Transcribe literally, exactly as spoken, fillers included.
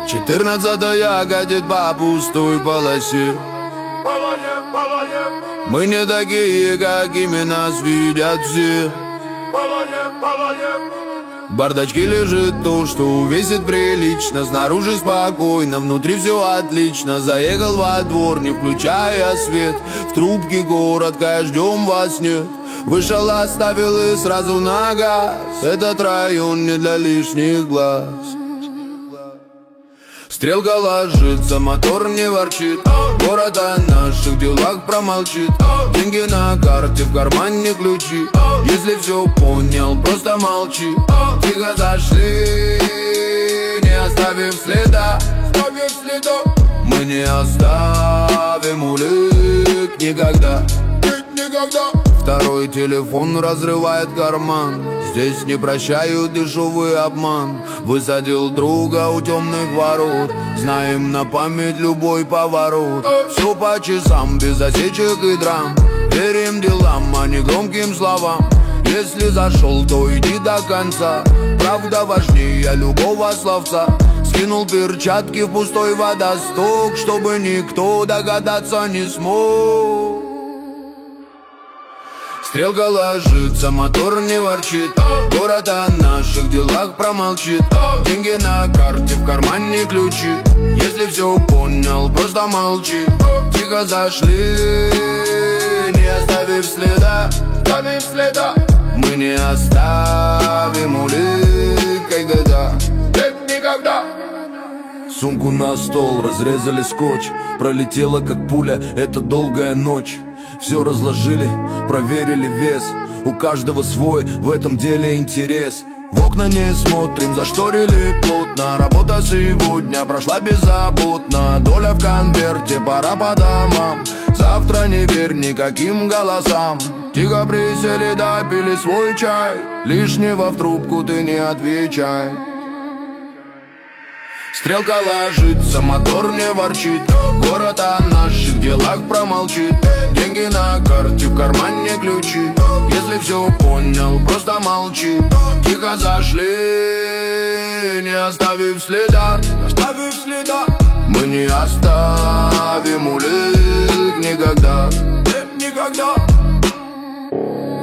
Четырнадцатая катит по пустой полосе. Мы не такие, какими нас видят все. В бардачке лежит то, что весит прилично. Снаружи спокойно, внутри все отлично. Заехал во двор, не включая свет. В трубке коротко, ждем вас нет. Вышел, оставил и сразу на газ. Этот район не для лишних глаз. Стрелка ложится, мотор не ворчит. Город о наших делах промолчит. Деньги на карте, в кармане ключи. Если все понял, просто молчи. Тихо зашли, не оставив следа. Мы не оставим улик никогда. Никогда. Второй телефон разрывает карман. Здесь не прощают дешевый обман. Высадил друга у темных ворот. Знаем на память любой поворот. Все по часам, без осечек и драм. Верим делам, а не громким словам. Если зашел, то иди до конца. Правда важнее любого словца. Скинул перчатки в пустой водосток, чтобы никто догадаться не смог. Стрелка ложится, мотор не ворчит. Город о наших делах промолчит. Деньги на карте, в кармане ключи. Если все понял, просто молчи. Тихо зашли, не оставив следа. Оставив следа. Мы не оставим улик никогда. Никогда. Сумку на стол, разрезали скотч. Пролетела как пуля, это долгая ночь. Все разложили, проверили вес. У каждого свой, в этом деле интерес. В окна не смотрим, зашторили плотно. Работа сегодня прошла беззаботно. Доля в конверте, пора по домам. Завтра не верь никаким голосам. Тихо присели, допили свой чай. Лишнего в трубку ты не отвечай. Стрелка ложится, мотор не ворчит. Город о наших делах промолчит. Деньги на карте, в кармане ключи. Если все понял, просто молчи. Тихо зашли, не оставив следа. Оставив следа. Мы не оставим улик никогда. Никогда.